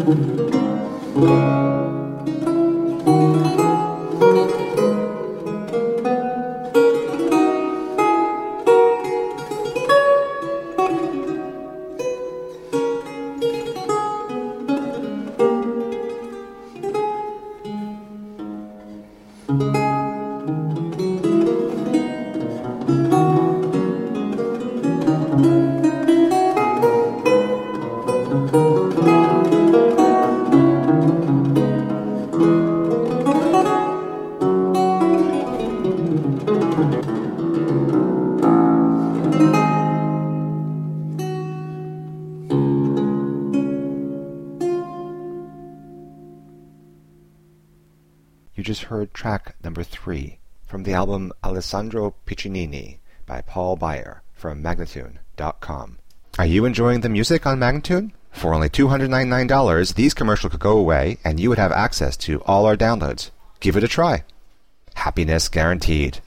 You just heard track number 3 from the album Alessandro Piccinini by Paul Beyer from Magnatune.com. Are you enjoying the music on Magnatune? For only $299, these commercials could go away and you would have access to all our downloads. Give it a try. Happiness guaranteed.